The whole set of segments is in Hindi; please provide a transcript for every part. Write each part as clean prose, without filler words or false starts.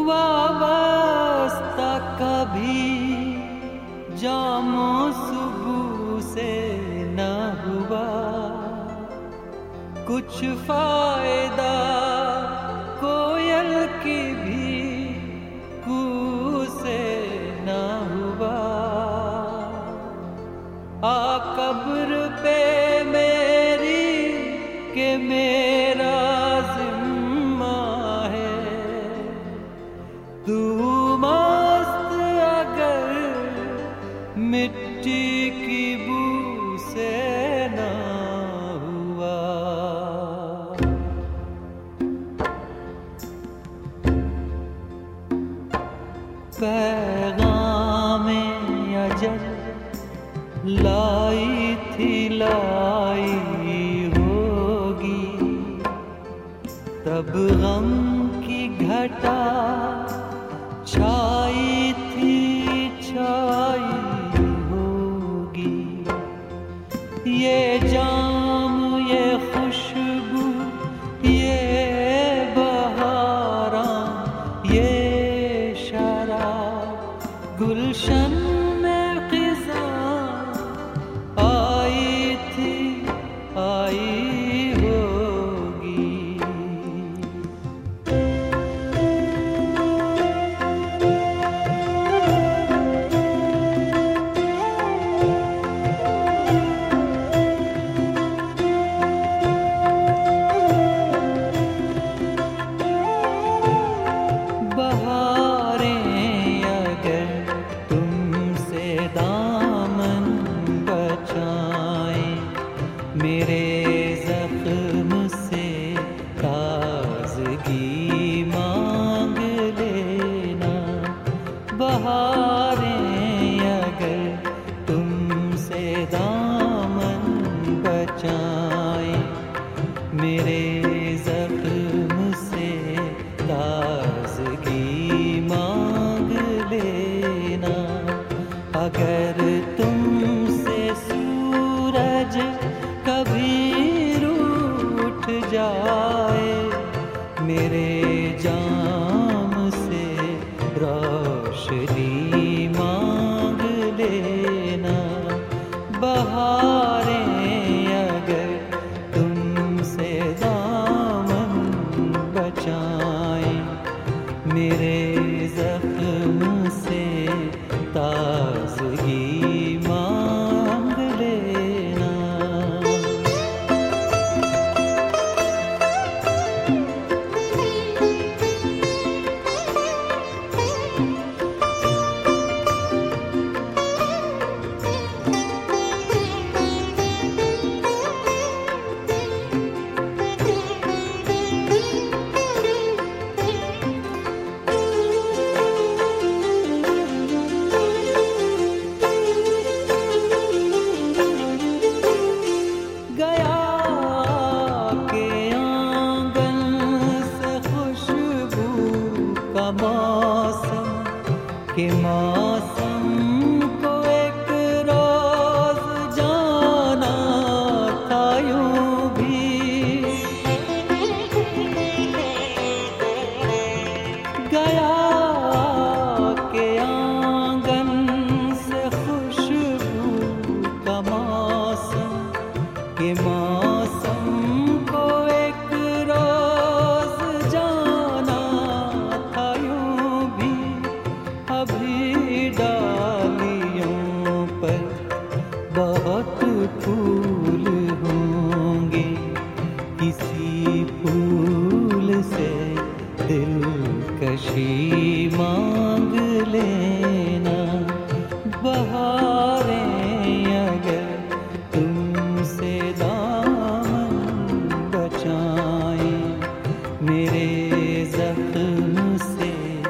वाबस्ता कभी जामो सुबह से न हुआ, कुछ फायदा कोयल की भी कू से न हुआ। आ कब्र पे मेरी के मेरा जिम्मा है, तू मस्त अगर मिट्टी की बू से ना हुआ। पैगामे अजल लाई थी लाई होगी, तब गम की घटा छाई थी छाई होगी। ये जाम ये खुशबू ये बहारां ये शराब गुलशन में खिज़ां आई थी आई होगी। बहारें अगर तुमसे दामन बचाएं, मेरे जख्म से ताज़गी मांग लेना। बहारें अगर तुमसे दामन बचाएं, मेरे जख्म से ताज़गी मांग लेना। अगर तुमसे सूरज कभी रूठ जाए, मेरे जाम से रोशनी मांग लेना। बहारें अगर तुमसे दामन बचाएं, मेरे जख्म से ताज़गी मांग लेना। गया के आंगन से खुशबू का मौसम के मौसम को एक रोज जाना था यूं भी। गया के आंगन से खुशबू का मौसम के मौसम को एक रोज जाना था यूं भी। अभी डालियों पर बहुत फूल होंगे, किसी फूल से दिलकशी मांग लेना। बहारें अगर तुमसे दामन बचाएं, मेरे जख्म से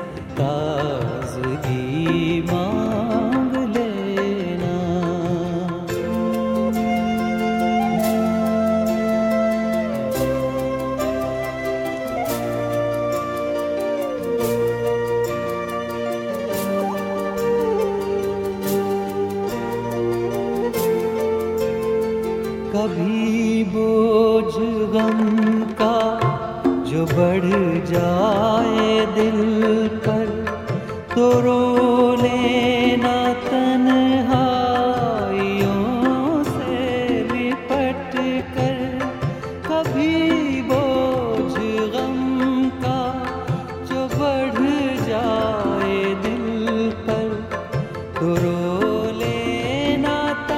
ताज़गी मांग लेना। कभी बोझ गम का जो बढ़ जाए दिल पर तो रो लेना तन्हाइयों से लिपट कर। कभी बोझ गम का जो बढ़ जाए दिल पर तो रो लेना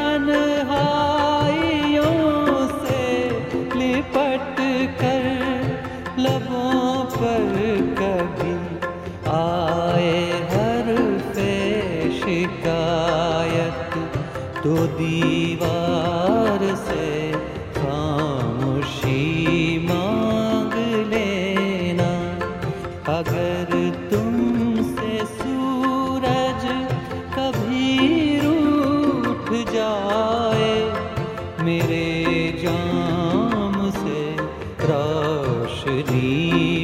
तन्हाइयों से लिपट कर। लबों पर कभी आए हर्फ़े शिकायत तो दीवार से खामोशी मांग लेना। अगर तुमसे सूरज कभी रूठ जाए मेरे जाम से रोशनी